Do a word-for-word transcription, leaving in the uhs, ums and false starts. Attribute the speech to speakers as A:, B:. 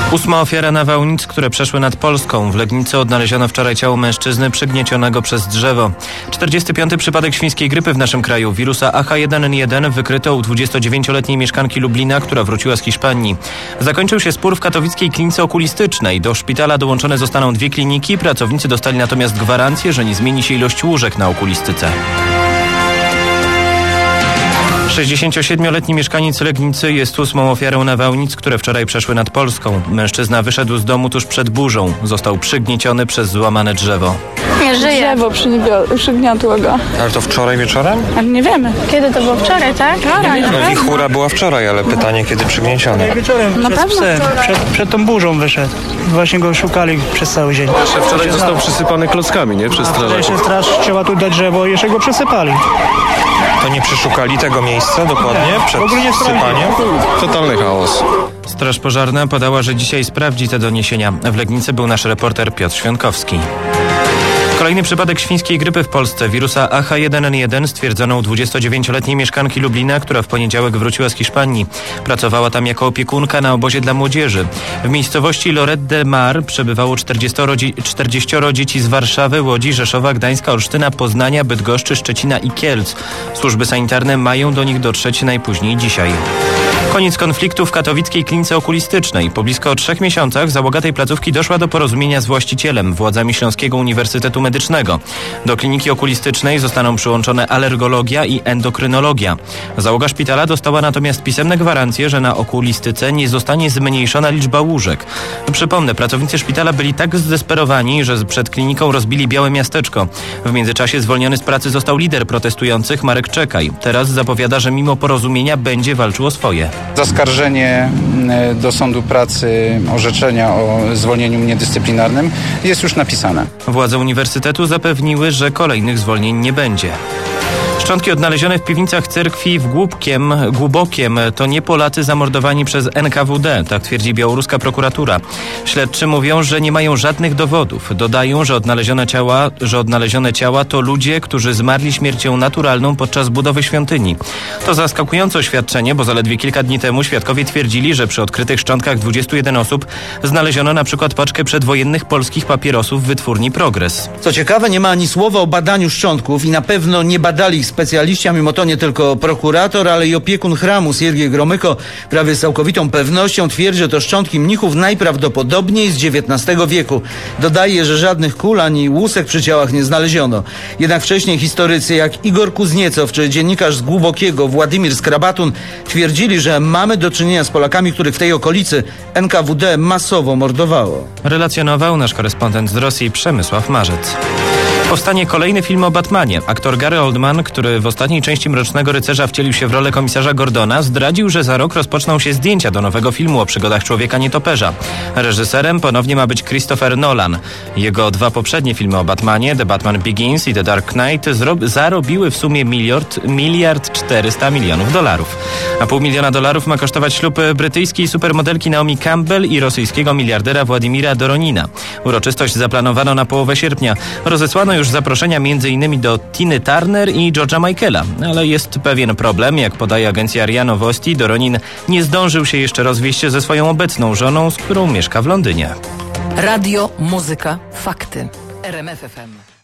A: Ósma ofiara nawałnic, które przeszły nad Polską. W Legnicy odnaleziono wczoraj ciało mężczyzny przygniecionego przez drzewo. czterdziesty piąty przypadek świńskiej grypy w naszym kraju. Wirusa A H jeden N jeden wykryto u dwudziestodziewięcioletniej mieszkanki Lublina, która wróciła z Hiszpanii. Zakończył się spór w katowickiej klinice okulistycznej. Do szpitala dołączone zostaną dwie kliniki. Pracownicy dostali natomiast gwarancję, że nie zmieni się ilość łóżek na okulistyce. sześćdziesięciosiedmioletni mieszkaniec Legnicy jest ósmą ofiarą nawałnic, które wczoraj przeszły nad Polską. Mężczyzna wyszedł z domu tuż przed burzą. Został przygnieciony przez złamane drzewo.
B: Nie żyje.
C: Drzewo przygniotło go.
D: Ale to wczoraj wieczorem?
C: Ale nie wiemy.
B: Kiedy to było? Wczoraj, tak?
C: Wczoraj.
D: No wichura była wczoraj, ale pytanie, kiedy przygnieciony.
E: Wieczorem
C: Na
E: przez
C: pewno
E: psem, przed, przed tą burzą wyszedł. Właśnie go szukali przez cały dzień.
F: Jeszcze wczoraj został przysypany klockami, nie? Przez strażaków.
E: Jeszcze straż chciała tu dać drzewo i jeszcze go przesypali.
D: To nie przeszukali tego miejsca dokładnie przed
E: W ogóle nie
D: sypaniem?
F: Totalny chaos.
A: Straż pożarna podała, że dzisiaj sprawdzi te doniesienia. W Legnicy był nasz reporter Piotr Świątkowski. Kolejny przypadek świńskiej grypy w Polsce. Wirusa A H jeden N jeden stwierdzono u dwudziestodziewięcioletniej mieszkanki Lublina, która w poniedziałek wróciła z Hiszpanii. Pracowała tam jako opiekunka na obozie dla młodzieży. W miejscowości Lloret de Mar przebywało czterdzieścioro dzieci z Warszawy, Łodzi, Rzeszowa, Gdańska, Olsztyna, Poznania, Bydgoszczy, Szczecina i Kielc. Służby sanitarne mają do nich dotrzeć najpóźniej dzisiaj. Koniec konfliktu w katowickiej klinice okulistycznej. Po blisko trzech miesiącach załoga tej placówki doszła do porozumienia z właścicielem, władzami Śląskiego Uniwersytetu Medycznego. Do kliniki okulistycznej zostaną przyłączone alergologia i endokrynologia. Załoga szpitala dostała natomiast pisemne gwarancje, że na okulistyce nie zostanie zmniejszona liczba łóżek. Przypomnę, pracownicy szpitala byli tak zdesperowani, że przed kliniką rozbili białe miasteczko. W międzyczasie zwolniony z pracy został lider protestujących Marek Czekaj. Teraz zapowiada, że mimo porozumienia będzie walczył o swoje.
G: Zaskarżenie do Sądu Pracy orzeczenia o zwolnieniu mnie dyscyplinarnym jest już napisane.
A: Władze uniwersytetu zapewniły, że kolejnych zwolnień nie będzie. Szczątki odnalezione w piwnicach cerkwi w Głubkiem, Głubokiem to nie Polacy zamordowani przez N K W D, tak twierdzi białoruska prokuratura. Śledczy mówią, że nie mają żadnych dowodów. Dodają, że odnalezione ciała, że odnalezione ciała to ludzie, którzy zmarli śmiercią naturalną podczas budowy świątyni. To zaskakujące oświadczenie, bo zaledwie kilka dni temu świadkowie twierdzili, że przy odkrytych szczątkach dwudziestu jeden osób znaleziono na przykład paczkę przedwojennych polskich papierosów w wytwórni Progres.
H: Co ciekawe, nie ma ani słowa o badaniu szczątków i na pewno nie badali ich specjaliści, a mimo to nie tylko prokurator, ale i opiekun chramu Siergiej Gromyko prawie z całkowitą pewnością twierdzi, że to szczątki mnichów najprawdopodobniej z dziewiętnastego wieku. Dodaje, że żadnych kul ani łusek przy ciałach nie znaleziono. Jednak wcześniej historycy jak Igor Kuzniecow czy dziennikarz z Głubokiego Władimir Skrabatun twierdzili, że mamy do czynienia z Polakami, których w tej okolicy N K W D masowo mordowało.
A: Relacjonował nasz korespondent z Rosji Przemysław Marzec. Powstanie kolejny film o Batmanie. Aktor Gary Oldman, który w ostatniej części Mrocznego Rycerza wcielił się w rolę komisarza Gordona, zdradził, że za rok rozpoczną się zdjęcia do nowego filmu o przygodach człowieka nietoperza. Reżyserem ponownie ma być Christopher Nolan. Jego dwa poprzednie filmy o Batmanie, The Batman Begins i The Dark Knight, zro- zarobiły w sumie miliard, miliard czterysta milionów dolarów. A pół miliona dolarów ma kosztować ślub brytyjskiej supermodelki Naomi Campbell i rosyjskiego miliardera Władimira Doronina. Uroczystość zaplanowano na połowę sierpnia. Rozesłano już zaproszenia m.in. do Tiny Turner i George'a Michaela, ale jest pewien problem. Jak podaje agencja R I A Nowosti, Doronin nie zdążył się jeszcze rozwieść ze swoją obecną żoną, z którą mieszka w Londynie.
I: Radio, muzyka, fakty. R M F F M.